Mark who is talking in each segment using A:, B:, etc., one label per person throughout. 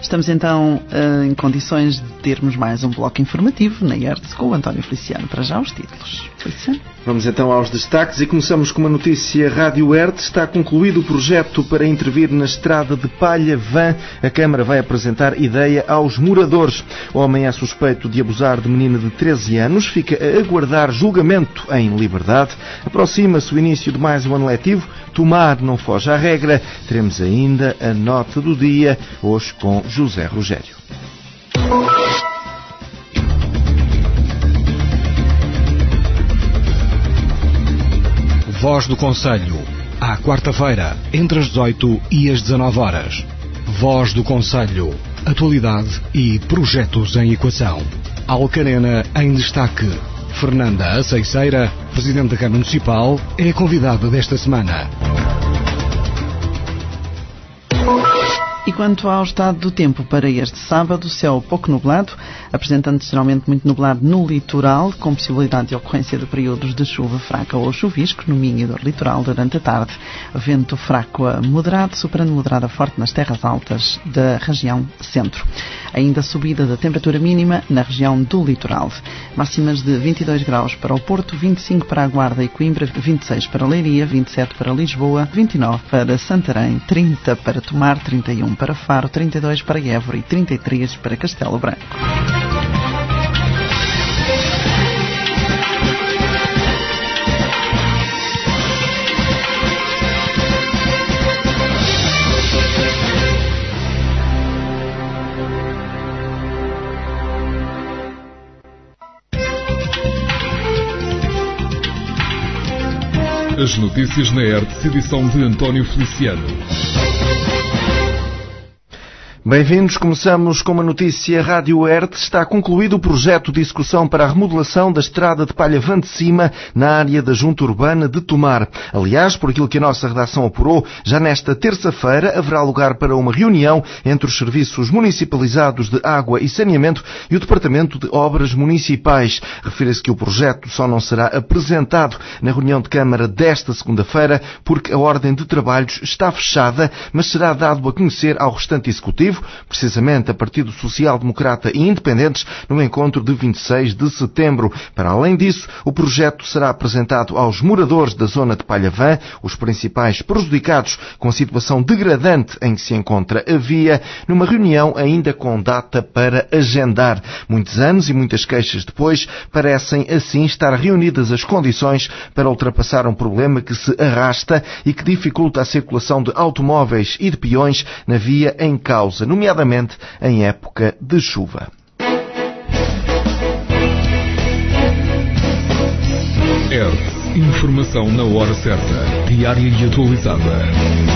A: Estamos então em condições de termos mais um bloco informativo na IERTS com o António Feliciano. Para já os títulos. Feliciano.
B: Vamos então aos destaques e começamos com uma notícia. Rádio ERTS está concluído o projeto para intervir na estrada de Palha-Vã. A Câmara vai apresentar ideia aos moradores. O homem é suspeito de abusar de menina de 13 anos. Fica a aguardar julgamento em liberdade. Aproxima-se o início de mais um ano letivo. Tomar não foge à regra. Teremos ainda a nota do dia, hoje com José Rogério.
C: Voz do Conselho, à quarta-feira, entre as 18 e as 19 horas. Voz do Conselho, atualidade e projetos em equação. Alcarena em destaque. Fernanda Aceiceira, Presidente da Câmara Municipal, é a convidada desta semana.
A: E quanto ao estado do tempo para este sábado, céu pouco nublado, apresentando-se geralmente muito nublado no litoral, com possibilidade de ocorrência de períodos de chuva fraca ou chuvisco no Minho e do litoral durante a tarde. Vento fraco a moderado, superando moderado a forte nas terras altas da região centro. Ainda subida da temperatura mínima na região do litoral. Máximas de 22 graus para o Porto, 25 para a Guarda e Coimbra, 26 para Leiria, 27 para Lisboa, 29 para Santarém, 30 para Tomar, 31 para Faro, 32 para Évora e 33 para Castelo Branco.
D: As notícias na ERTS, edição de António Feliciano.
B: Bem-vindos, começamos com uma notícia. Rádio ERTS está concluído o projeto de execução para a remodelação da estrada de Palha-Vã de Cima na área da Junta Urbana de Tomar. Aliás, por aquilo que a nossa redação apurou, já nesta terça-feira haverá lugar para uma reunião entre os serviços municipalizados de água e saneamento e o Departamento de Obras Municipais. Refere-se que o projeto só não será apresentado na reunião de Câmara desta segunda-feira porque a ordem de trabalhos está fechada, mas será dado a conhecer ao restante executivo, precisamente a Partido Social Democrata e Independentes, no encontro de 26 de setembro. Para além disso, o projeto será apresentado aos moradores da zona de Palha-Vã, os principais prejudicados com a situação degradante em que se encontra a via, numa reunião ainda com data para agendar. Muitos anos e muitas queixas depois, parecem assim estar reunidas as condições para ultrapassar um problema que se arrasta e que dificulta a circulação de automóveis e de peões na via em causa, nomeadamente em época de chuva.
D: ERTS, informação na hora certa, diária e atualizada.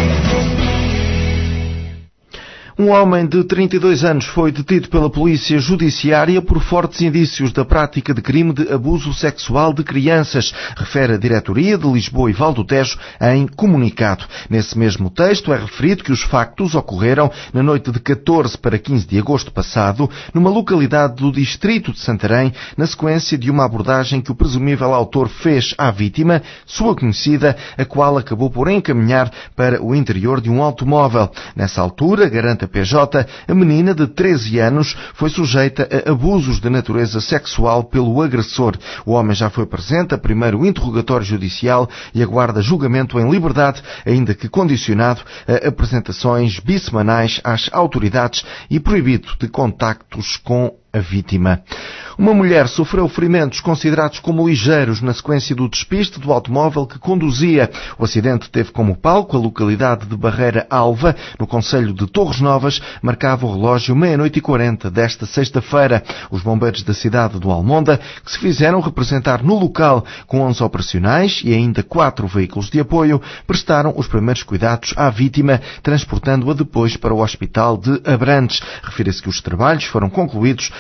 B: Um homem de 32 anos foi detido pela Polícia Judiciária por fortes indícios da prática de crime de abuso sexual de crianças, refere a Diretoria de Lisboa e Val do Tejo em comunicado. Nesse mesmo texto é referido que os factos ocorreram na noite de 14 para 15 de agosto passado, numa localidade do distrito de Santarém, na sequência de uma abordagem que o presumível autor fez à vítima, sua conhecida, a qual acabou por encaminhar para o interior de um automóvel. Nessa altura, garante a PJ, a menina de 13 anos foi sujeita a abusos de natureza sexual pelo agressor. O homem já foi presente a primeiro interrogatório judicial e aguarda julgamento em liberdade, ainda que condicionado a apresentações bissemanais às autoridades e proibido de contactos com a vítima. Uma mulher sofreu ferimentos considerados como ligeiros na sequência do despiste do automóvel que conduzia. O acidente teve como palco a localidade de Barreira Alva, no concelho de Torres Novas. Marcava o relógio 00:40 desta sexta-feira. Os bombeiros da cidade do Almonda, que se fizeram representar no local com 11 operacionais e ainda 4 veículos de apoio, prestaram os primeiros cuidados à vítima, transportando-a depois para o Hospital de Abrantes. Refere-se que os trabalhos foram concluídos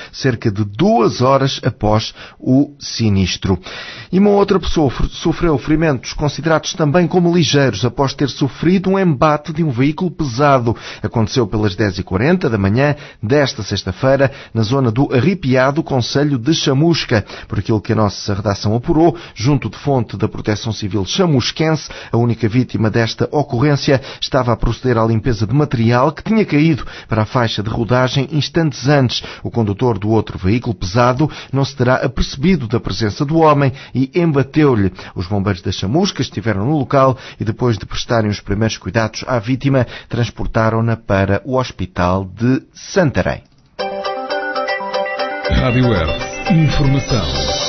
B: cerca de 2 horas após o sinistro. E uma outra pessoa sofreu ferimentos considerados também como ligeiros após ter sofrido um embate de um veículo pesado. Aconteceu pelas 10h40 da manhã desta sexta-feira, na zona do Arripiado, concelho de Chamusca. Por aquilo que a nossa redação apurou, junto de fonte da Proteção Civil chamusquense, a única vítima desta ocorrência estava a proceder à limpeza de material que tinha caído para a faixa de rodagem instantes antes. O condutor do outro veículo pesado não se terá apercebido da presença do homem e embateu-lhe. Os bombeiros da Chamusca estiveram no local e, depois de prestarem os primeiros cuidados à vítima, transportaram-na para o hospital de Santarém.
D: Rádio Hertz. Informação.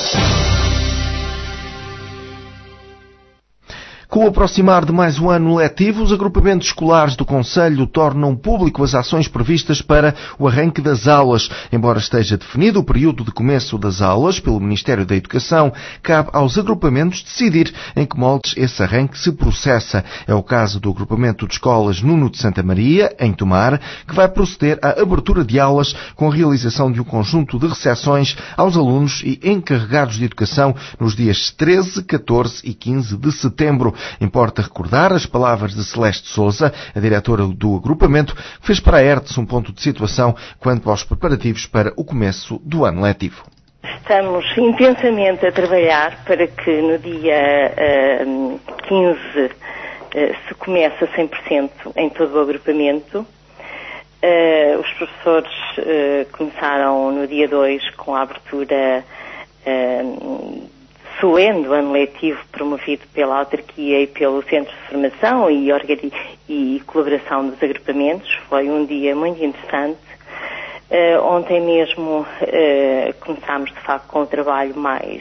B: Com o aproximar de mais um ano letivo, os agrupamentos escolares do concelho tornam público as ações previstas para o arranque das aulas. Embora esteja definido o período de começo das aulas pelo Ministério da Educação, cabe aos agrupamentos decidir em que moldes esse arranque se processa. É o caso do agrupamento de escolas Nuno de Santa Maria, em Tomar, que vai proceder à abertura de aulas com a realização de um conjunto de recepções aos alunos e encarregados de educação nos dias 13, 14 e 15 de setembro. Importa recordar as palavras de Celeste Sousa, a diretora do agrupamento, que fez para a Hertz um ponto de situação quanto aos preparativos para o começo do ano letivo.
E: Estamos intensamente a trabalhar para que no dia 15 se comece a 100% em todo o agrupamento. Os professores começaram no dia 2 com a abertura solene do ano letivo promovido pela autarquia e pelo Centro de Formação e colaboração dos agrupamentos. Foi um dia muito interessante. Ontem mesmo começámos de facto com um trabalho mais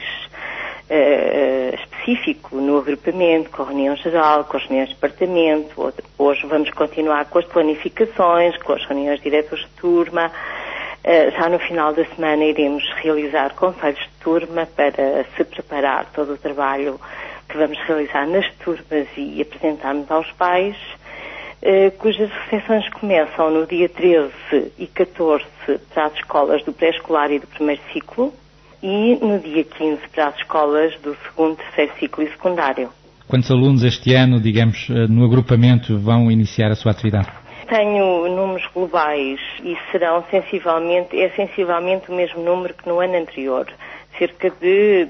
E: específico no agrupamento, com a reunião geral, com as reuniões de departamento. Hoje vamos continuar com as planificações, com as reuniões de diretores de turma. Já no final da semana iremos realizar conselhos de turma para se preparar todo o trabalho que vamos realizar nas turmas e apresentarmos aos pais, cujas recepções começam no dia 13 e 14 para as escolas do pré-escolar e do primeiro ciclo e no dia 15 para as escolas do segundo, terceiro ciclo e secundário.
F: Quantos alunos este ano, digamos, no agrupamento vão iniciar a sua atividade?
E: Tenho números globais e serão sensivelmente o mesmo número que no ano anterior. Cerca de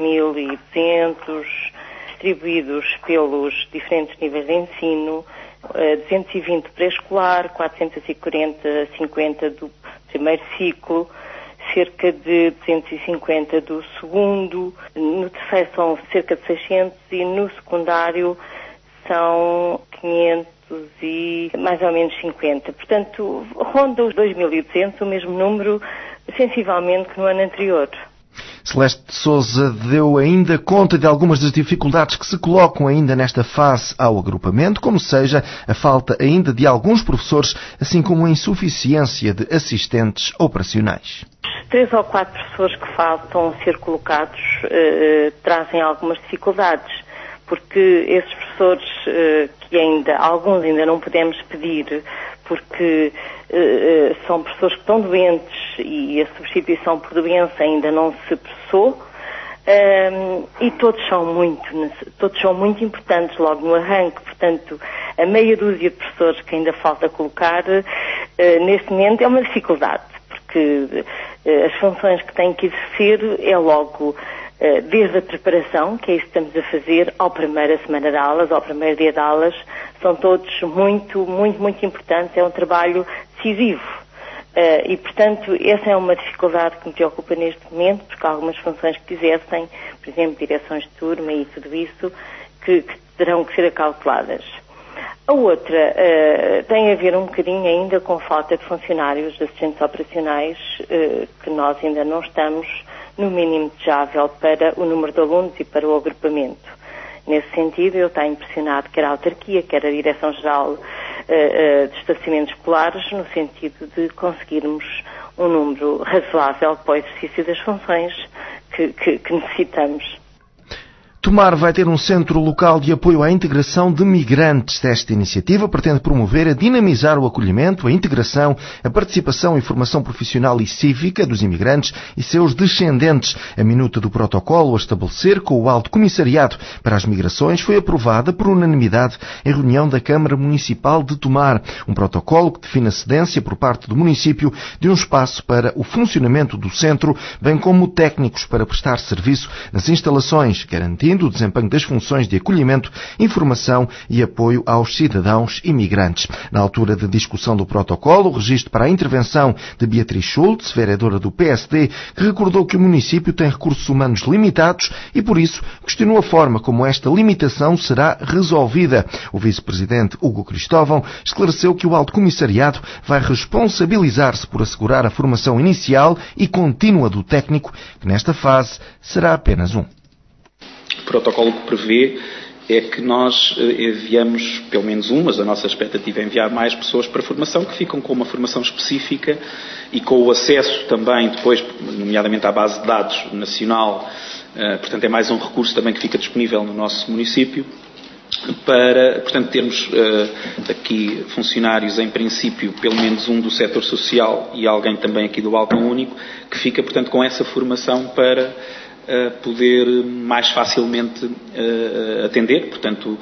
E: 2.200 distribuídos pelos diferentes níveis de ensino, 220 pré-escolar, 450 do primeiro ciclo, cerca de 250 do segundo, no terceiro são cerca de 600 e no secundário são 500 e mais ou menos 50. Portanto, ronda os 2.200, o mesmo número, sensivelmente, que no ano anterior.
B: Celeste de Sousa deu ainda conta de algumas das dificuldades que se colocam ainda nesta fase ao agrupamento, como seja a falta ainda de alguns professores, assim como a insuficiência de assistentes operacionais.
E: 3 ou 4 professores que faltam ser colocados trazem algumas dificuldades, porque esses professores que alguns ainda não podemos pedir, porque são professores que estão doentes e a substituição por doença ainda não se processou, e todos são muito importantes logo no arranque. Portanto, a meia dúzia de professores que ainda falta colocar neste momento é uma dificuldade, porque as funções que têm que exercer é logo desde a preparação, que é isso que estamos a fazer, à primeira semana de aulas, ao primeiro dia de aulas, são todos muito importantes, é um trabalho decisivo. E, portanto, essa é uma dificuldade que me preocupa neste momento, porque há algumas funções que exercem, por exemplo, direções de turma e tudo isso, que terão que ser acauteladas. A outra tem a ver um bocadinho ainda com falta de funcionários, de assistentes operacionais, que nós ainda não estamos no mínimo desejável para o número de alunos e para o agrupamento. Nesse sentido, eu tenho pressionado quer a autarquia, quer a Direção-Geral de Estacionamentos Escolares, no sentido de conseguirmos um número razoável para o exercício das funções que necessitamos.
B: Tomar vai ter um centro local de apoio à integração de migrantes. Esta iniciativa pretende promover e dinamizar o acolhimento, a integração, a participação e formação profissional e cívica dos imigrantes e seus descendentes. A minuta do protocolo a estabelecer com o Alto Comissariado para as Migrações foi aprovada por unanimidade em reunião da Câmara Municipal de Tomar. Um protocolo que define a cedência por parte do município de um espaço para o funcionamento do centro, bem como técnicos para prestar serviço nas instalações, garantindo o desempenho das funções de acolhimento, informação e apoio aos cidadãos imigrantes. Na altura da discussão do protocolo, o registro para a intervenção de Beatriz Schultz, vereadora do PSD, que recordou que o município tem recursos humanos limitados e, por isso, questionou a forma como esta limitação será resolvida. O vice-presidente Hugo Cristóvão esclareceu que o Alto Comissariado vai responsabilizar-se por assegurar a formação inicial e contínua do técnico, que nesta fase será apenas um.
G: O protocolo que prevê é que nós enviamos pelo menos mas a nossa expectativa é enviar mais pessoas para formação, que ficam com uma formação específica e com o acesso também depois, nomeadamente à base de dados nacional, portanto é mais um recurso também que fica disponível no nosso município, para, portanto, termos aqui funcionários, em princípio, pelo menos um do setor social e alguém também aqui do balcão único, que fica, portanto, com essa formação para poder mais facilmente atender, portanto,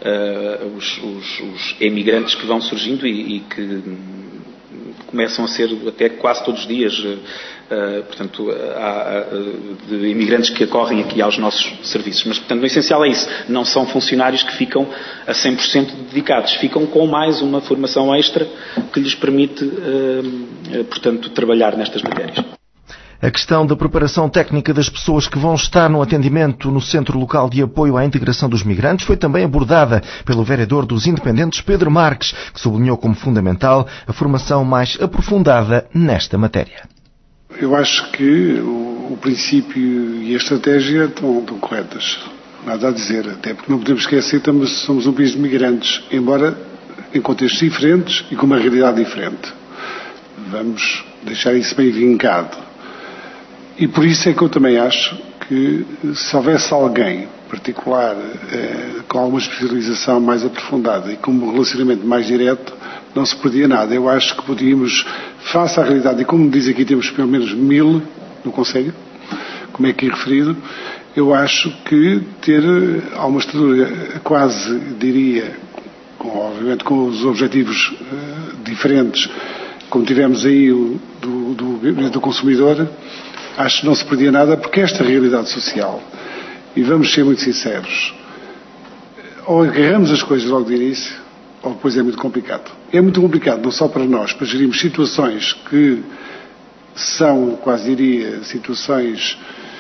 G: os emigrantes que vão surgindo e que começam a ser até quase todos os dias, portanto, de imigrantes que acorrem aqui aos nossos serviços. Mas, portanto, o essencial é isso. Não são funcionários que ficam a 100% dedicados. Ficam com mais uma formação extra que lhes permite, portanto, trabalhar nestas matérias.
B: A questão da preparação técnica das pessoas que vão estar no atendimento no Centro Local de Apoio à Integração dos Migrantes foi também abordada pelo vereador dos Independentes, Pedro Marques, que sublinhou como fundamental a formação mais aprofundada nesta matéria.
H: Eu acho que o princípio e a estratégia estão corretas. Nada a dizer, até porque não podemos esquecer que somos um país de migrantes, embora em contextos diferentes e com uma realidade diferente. Vamos deixar isso bem vincado. E por isso é que eu também acho que se houvesse alguém particular com alguma especialização mais aprofundada e com um relacionamento mais direto, não se perdia nada. Eu acho que podíamos, face à realidade, e como diz aqui temos pelo menos 1000 no Conselho, como é aqui referido, eu acho que ter alguma estrutura quase, diria, obviamente com os objetivos diferentes, como tivemos aí do consumidor, acho que não se perdia nada, porque esta realidade social, e vamos ser muito sinceros, ou agarramos as coisas logo de início, ou depois é muito complicado. É muito complicado, não só para nós, para gerirmos situações que são, quase diria, situações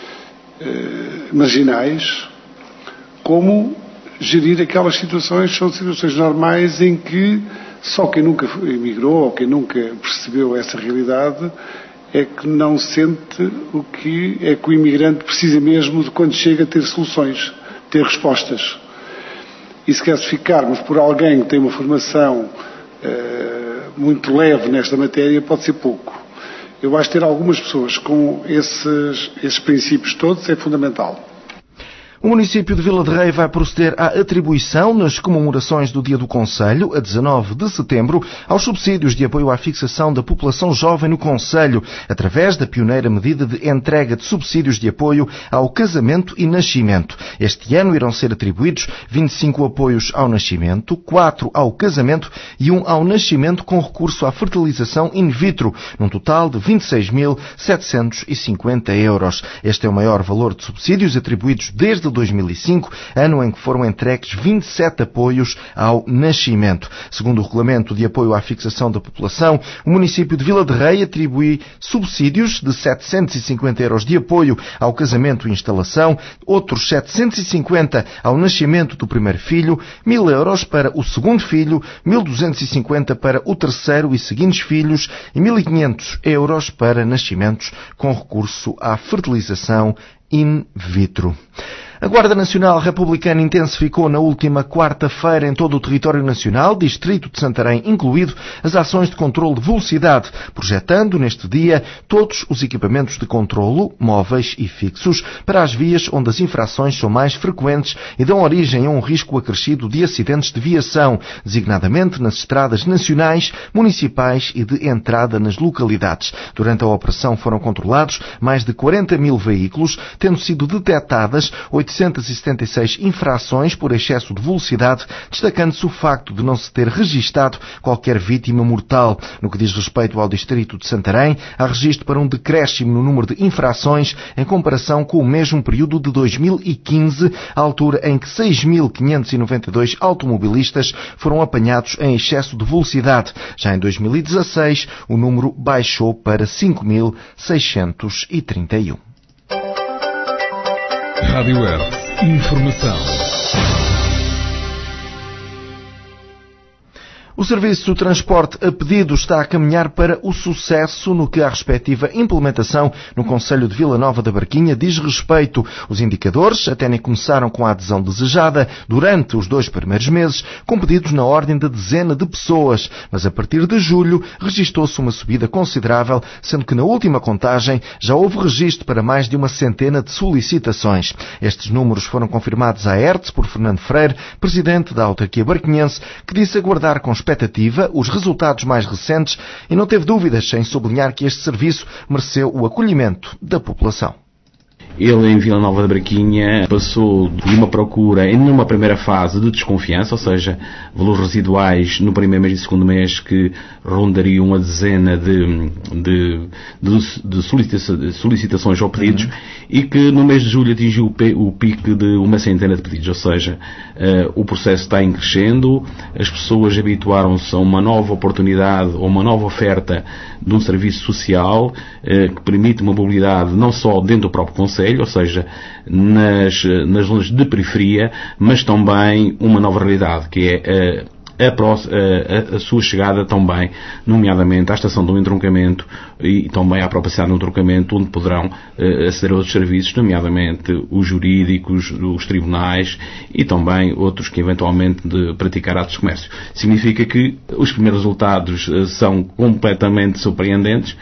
H: marginais, como gerir aquelas situações que são situações normais em que só quem nunca emigrou ou quem nunca percebeu essa realidade é que não sente o que é que o imigrante precisa mesmo de quando chega a ter soluções, ter respostas. E se ficarmos por alguém que tem uma formação muito leve nesta matéria, pode ser pouco. Eu acho que ter algumas pessoas com esses princípios todos é fundamental.
B: O município de Vila de Rei vai proceder à atribuição, nas comemorações do Dia do Concelho, a 19 de setembro, aos subsídios de apoio à fixação da população jovem no Concelho, através da pioneira medida de entrega de subsídios de apoio ao casamento e nascimento. Este ano irão ser atribuídos 25 apoios ao nascimento, 4 ao casamento e 1 ao nascimento com recurso à fertilização in vitro, num total de 26.750 euros. Este é o maior valor de subsídios atribuídos desde 2005, ano em que foram entregues 27 apoios ao nascimento. Segundo o Regulamento de Apoio à Fixação da População, o município de Vila de Rei atribui subsídios de 750 euros de apoio ao casamento e instalação, outros 750 ao nascimento do primeiro filho, 1.000 euros para o segundo filho, 1.250 para o terceiro e seguintes filhos e 1.500 euros para nascimentos com recurso à fertilização in vitro. A Guarda Nacional Republicana intensificou na última quarta-feira em todo o território nacional, distrito de Santarém incluído, as ações de controle de velocidade, projetando neste dia todos os equipamentos de controlo, móveis e fixos, para as vias onde as infrações são mais frequentes e dão origem a um risco acrescido de acidentes de viação, designadamente nas estradas nacionais, municipais e de entrada nas localidades. Durante a operação foram controlados mais de 40 mil veículos, tendo sido detectadas 876 infrações por excesso de velocidade, destacando-se o facto de não se ter registado qualquer vítima mortal. No que diz respeito ao distrito de Santarém, há registro para um decréscimo no número de infrações em comparação com o mesmo período de 2015, a altura em que 6.592 automobilistas foram apanhados em excesso de velocidade. Já em 2016, o número baixou para 5.631.
D: Rádio Earth. Informação.
B: O Serviço de Transporte a Pedido está a caminhar para o sucesso no que à respectiva implementação no Concelho de Vila Nova da Barquinha diz respeito. Os indicadores até nem começaram com a adesão desejada durante os 2 primeiros meses, com pedidos na ordem de dezena de pessoas, mas a partir de julho registou-se uma subida considerável, sendo que na última contagem já houve registro para mais de uma centena de solicitações. Estes números foram confirmados à ERTS por Fernando Freire, presidente da autarquia barquinhense, que disse aguardar com expectativa os resultados mais recentes e não teve dúvidas em sublinhar que este serviço mereceu o acolhimento da população.
I: Ele, em Vila Nova da Barquinha, passou de uma procura, numa primeira fase, de desconfiança, ou seja, valores residuais no primeiro mês e segundo mês que rondariam uma dezena de solicitações ou pedidos, e que no mês de julho atingiu o pico de uma centena de pedidos, ou seja, o processo está em crescendo, as pessoas habituaram-se a uma nova oportunidade ou uma nova oferta de um serviço social que permite uma mobilidade não só dentro do próprio concelho, ou seja, nas zonas de periferia, mas também uma nova realidade, que é a sua chegada também, nomeadamente à estação do entroncamento e também à própria cidade do entroncamento, onde poderão aceder a outros serviços, nomeadamente os jurídicos, os tribunais e também outros que eventualmente de praticar atos de comércio. Significa que os primeiros resultados são completamente surpreendentes,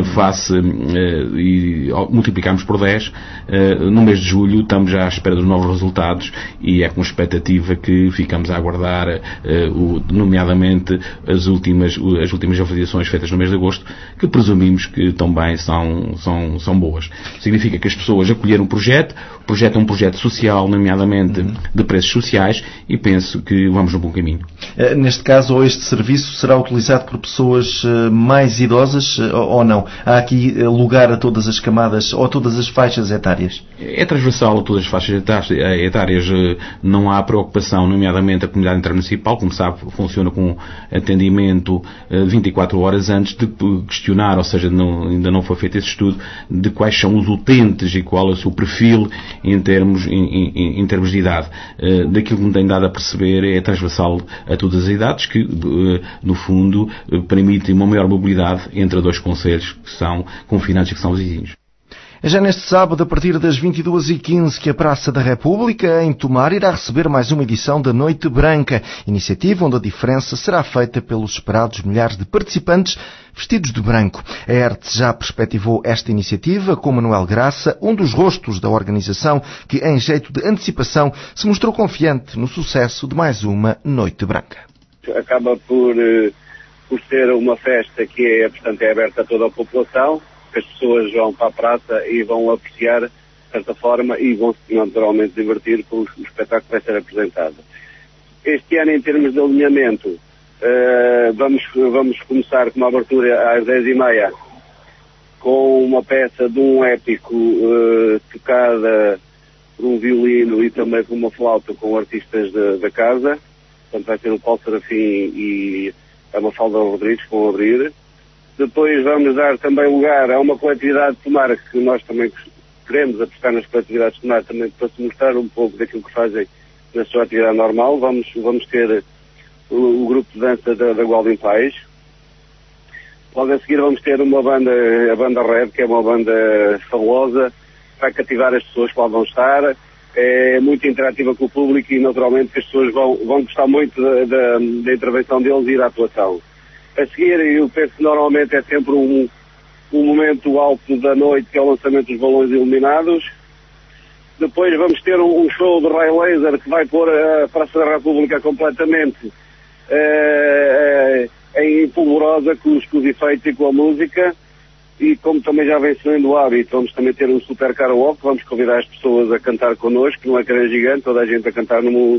I: e multiplicamos por 10. No mês de julho estamos já à espera dos novos resultados e é com expectativa que ficamos a aguardar nomeadamente as últimas avaliações feitas no mês de agosto, que presumimos que também são boas. Significa que as pessoas acolheram o projeto é um projeto social, nomeadamente de preços sociais, e penso que vamos no bom caminho.
B: Neste caso, este serviço será utilizado por pessoas mais idosas ou não? Há aqui lugar a todas as camadas ou a todas as faixas etárias?
I: É transversal a todas as faixas etárias. Não há preocupação, nomeadamente a comunidade intermunicipal, como sabe, funciona com atendimento 24 horas antes de questionar, ou seja, ainda não foi feito esse estudo de quais são os utentes e qual é o seu perfil em termos de idade. Daquilo que me tem dado a perceber é transversal a todas as idades, que no fundo permite uma maior mobilidade entre 2 concelhos que são confinados e que são vizinhos.
B: É já neste sábado, a partir das 22h15, que a Praça da República, em Tomar, irá receber mais uma edição da Noite Branca, iniciativa onde a diferença será feita pelos esperados milhares de participantes vestidos de branco. A ERTS já perspectivou esta iniciativa com Manuel Graça, um dos rostos da organização que, em jeito de antecipação, se mostrou confiante no sucesso de mais uma Noite Branca.
J: Acaba por ser uma festa que portanto, é aberta a toda a população. As pessoas vão para a praça e vão apreciar, de certa forma, e vão se naturalmente divertir com o espetáculo que vai ser apresentado. Este ano, em termos de alinhamento, vamos começar com uma abertura às 10h30, com uma peça de um épico tocada por um violino e também por uma flauta com artistas da casa. Portanto, vai ser o Paulo Serafim e a Mafalda Rodrigues com o abrir. Depois vamos dar também lugar a uma coletividade de Tomar, que nós também queremos apostar nas coletividades de Tomar, também para se mostrar um pouco daquilo que fazem na sua atividade normal. Vamos ter o grupo de dança da Gualdem Pais. Logo a seguir vamos ter a banda Red, que é uma banda fabulosa, para cativar as pessoas que lá vão estar. é muito interativa com o público e naturalmente que as pessoas vão gostar muito da intervenção deles e da atuação. A seguir, eu penso que normalmente é sempre um momento alto da noite, que é o lançamento dos balões iluminados. Depois vamos ter um show de raio laser que vai pôr a Praça da República completamente em polvorosa com os efeitos e com a música. E como também já vem sendo o hábito, vamos também ter um super karaoke, vamos convidar as pessoas a cantar connosco, num ecrã gigante, toda a gente a cantar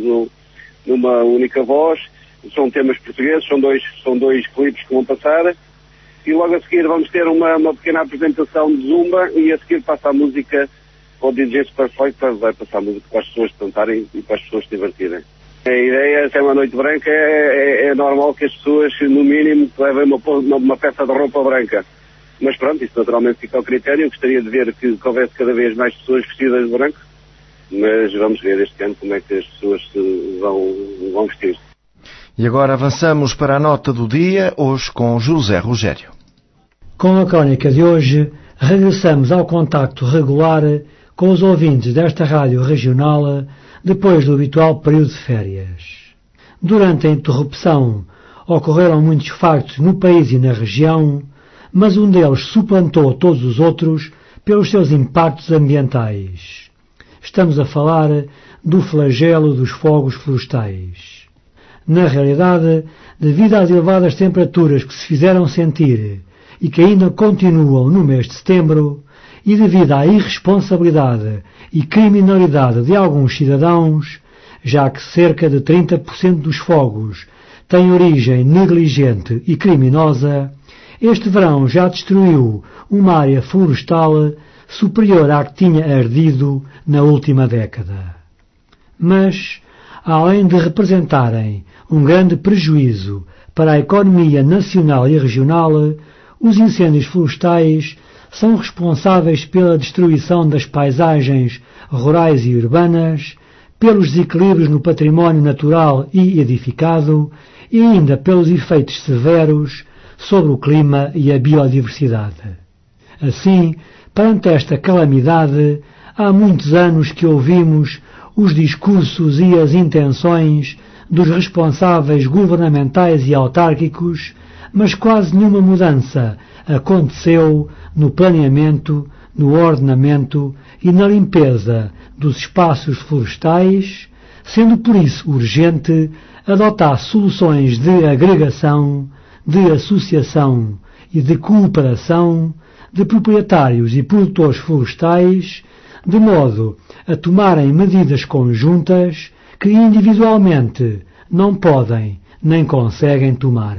J: numa única voz. São temas portugueses, são dois clipes que vão passar. E logo a seguir vamos ter uma pequena apresentação de Zumba e a seguir passa a música ao DJ Superfeito, vai passar a música para as pessoas cantarem e para as pessoas se divertirem. A ideia, se é uma noite branca, é normal que as pessoas, no mínimo, levem uma peça de roupa branca. Mas pronto, isso naturalmente fica ao critério. Eu gostaria de ver que houvesse cada vez mais pessoas vestidas de branco, mas vamos ver este ano como é que as pessoas se vão vestir.
B: E agora avançamos para a nota do dia, hoje com José Rogério.
K: Com a crónica de hoje, regressamos ao contacto regular com os ouvintes desta rádio regional depois do habitual período de férias. Durante a interrupção, ocorreram muitos factos no país e na região, mas um deles suplantou todos os outros pelos seus impactos ambientais. Estamos a falar do flagelo dos fogos florestais. Na realidade, devido às elevadas temperaturas que se fizeram sentir e que ainda continuam no mês de setembro, e devido à irresponsabilidade e criminalidade de alguns cidadãos, já que cerca de 30% dos fogos têm origem negligente e criminosa, este verão já destruiu uma área florestal superior à que tinha ardido na última década. Mas, além de representarem um grande prejuízo para a economia nacional e regional, os incêndios florestais são responsáveis pela destruição das paisagens rurais e urbanas, pelos desequilíbrios no património natural e edificado e ainda pelos efeitos severos sobre o clima e a biodiversidade. Assim, perante esta calamidade, há muitos anos que ouvimos os discursos e as intenções dos responsáveis governamentais e autárquicos, mas quase nenhuma mudança aconteceu no planeamento, no ordenamento e na limpeza dos espaços florestais, sendo por isso urgente adotar soluções de agregação, de associação e de cooperação de proprietários e produtores florestais, de modo a tomarem medidas conjuntas que individualmente não podem nem conseguem tomar.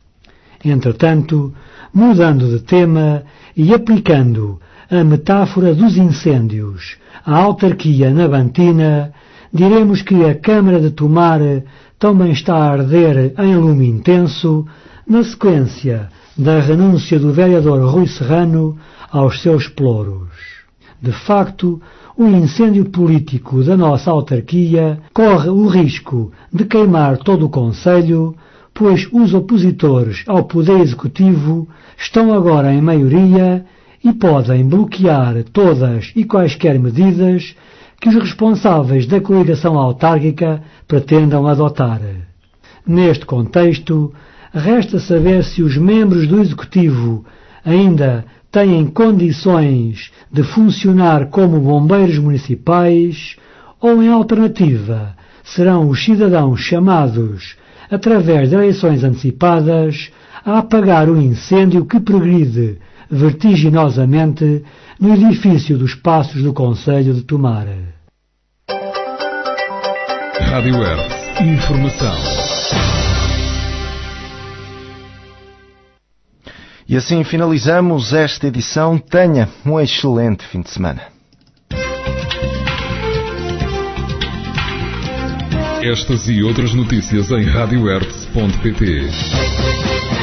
K: Entretanto, mudando de tema e aplicando a metáfora dos incêndios à autarquia nabantina, diremos que a Câmara de Tomar também está a arder em lume intenso na sequência da renúncia do vereador Rui Serrano aos seus plouros. De facto, o incêndio político da nossa autarquia corre o risco de queimar todo o concelho, pois os opositores ao poder executivo estão agora em maioria e podem bloquear todas e quaisquer medidas que os responsáveis da coligação autárquica pretendam adotar. Neste contexto, resta saber se os membros do Executivo ainda têm condições de funcionar como bombeiros municipais ou, em alternativa, serão os cidadãos chamados, através de eleições antecipadas, a apagar o incêndio que progride vertiginosamente no edifício dos Passos do Concelho de Tomar.
D: Rádio Hertz. Informação.
B: E assim finalizamos esta edição. Tenha um excelente fim de semana.
D: Estas e outras notícias em radiohertz.pt.